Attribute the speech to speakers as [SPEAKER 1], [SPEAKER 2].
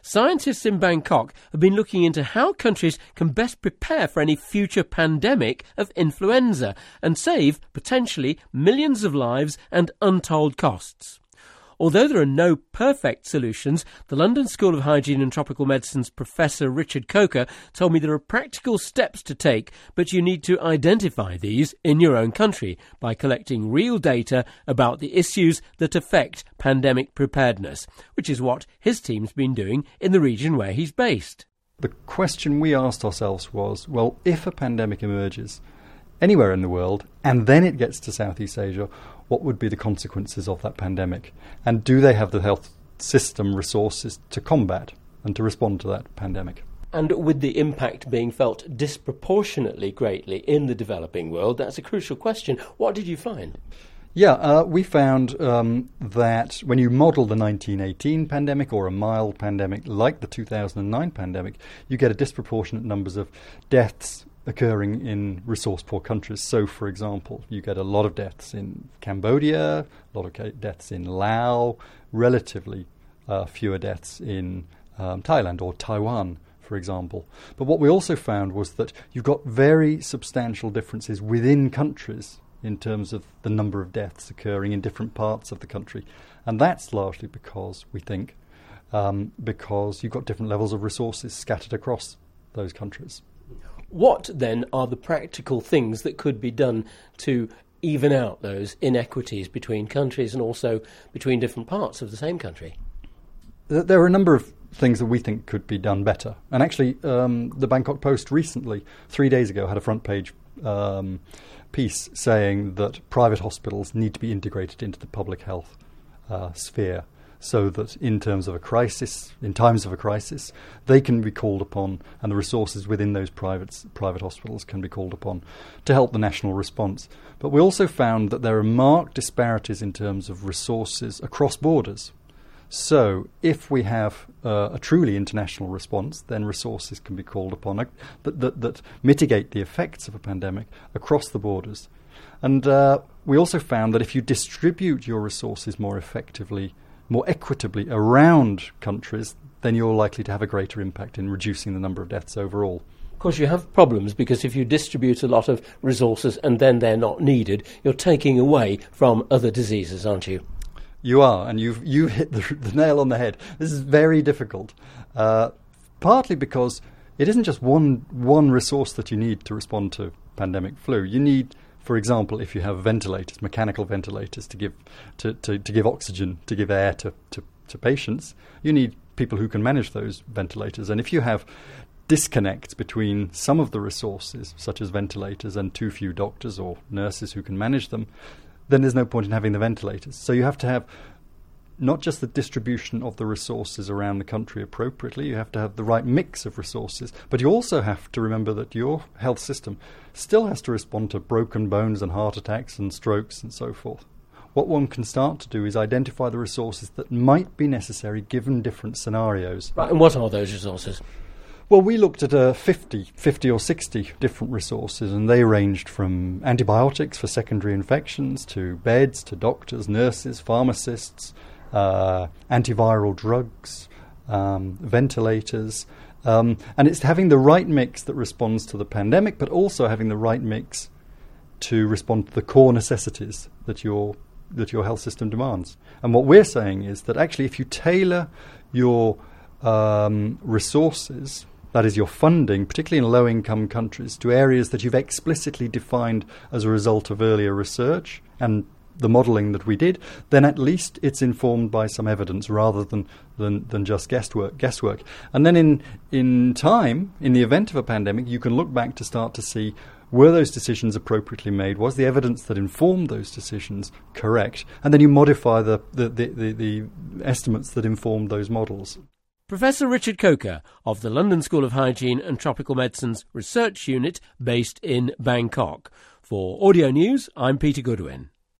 [SPEAKER 1] Scientists in Bangkok have been looking into how countries can best prepare for any future pandemic of influenza and save, potentially, millions of lives and untold costs. Although there are no perfect solutions, the London School of Hygiene and Tropical Medicine's Professor Richard Coker told me there are practical steps to take, but you need to identify these in your own country by collecting real data about the issues that affect pandemic preparedness, which is what his team's been doing in the region where he's based.
[SPEAKER 2] The question we asked ourselves was, well, if a pandemic emerges anywhere in the world and then it gets to Southeast Asia, what would be the consequences of that pandemic? And do they have the health system resources to combat and to respond to that pandemic?
[SPEAKER 1] And with the impact being felt disproportionately greatly in the developing world, that's a crucial question. What did you find?
[SPEAKER 2] Yeah, we found that when you model the 1918 pandemic or a mild pandemic like the 2009 pandemic, you get a disproportionate numbers of deaths occurring in resource-poor countries. So, for example, you get a lot of deaths in Cambodia, a lot of deaths in Laos, relatively fewer deaths in Thailand or Taiwan, for example. But what we also found was that you've got very substantial differences within countries in terms of the number of deaths occurring in different parts of the country. And that's largely because, we think, because you've got different levels of resources scattered across those countries.
[SPEAKER 1] What, then, are the practical things that could be done to even out those inequities between countries and also between different parts of the same country?
[SPEAKER 2] There are a number of things that we think could be done better. And actually, the Bangkok Post recently, 3 days ago, had a front page piece saying that private hospitals need to be integrated into the public health sphere, so that in times of a crisis, they can be called upon, and the resources within those private hospitals can be called upon to help the national response. But we also found that there are marked disparities in terms of resources across borders. So if we have a truly international response, then resources can be called upon that mitigate the effects of a pandemic across the borders. And we also found that if you distribute your resources more effectively, more equitably around countries, then you're likely to have a greater impact in reducing the number of deaths overall.
[SPEAKER 1] Of course, you have problems because if you distribute a lot of resources and then they're not needed, you're taking away from other diseases, aren't you?
[SPEAKER 2] You are, and you've hit the nail on the head. This is very difficult, partly because it isn't just one resource that you need to respond to pandemic flu. You need, for example, if you have ventilators, mechanical ventilators to give oxygen, to give air to patients, you need people who can manage those ventilators. And if you have disconnects between some of the resources, such as ventilators, and too few doctors or nurses who can manage them, then there's no point in having the ventilators. So you have to have not just the distribution of the resources around the country appropriately, you have to have the right mix of resources, but you also have to remember that your health system still has to respond to broken bones and heart attacks and strokes and so forth. What one can start to do is identify the resources that might be necessary given different scenarios.
[SPEAKER 1] Right, and what are those resources?
[SPEAKER 2] Well, we looked at 50 or 60 different resources, and they ranged from antibiotics for secondary infections to beds, to doctors, nurses, pharmacists, antiviral drugs, ventilators. And it's having the right mix that responds to the pandemic, but also having the right mix to respond to the core necessities that your health system demands. And what we're saying is that actually if you tailor your resources, that is your funding, particularly in low-income countries, to areas that you've explicitly defined as a result of earlier research and the modelling that we did, then at least it's informed by some evidence rather than just guesswork. And then in time, in the event of a pandemic, you can look back to start to see, were those decisions appropriately made? Was the evidence that informed those decisions correct? And then you modify the estimates that informed those models.
[SPEAKER 1] Professor Richard Coker of the London School of Hygiene and Tropical Medicine's Research Unit based in Bangkok. For Audio News, I'm Peter Goodwin.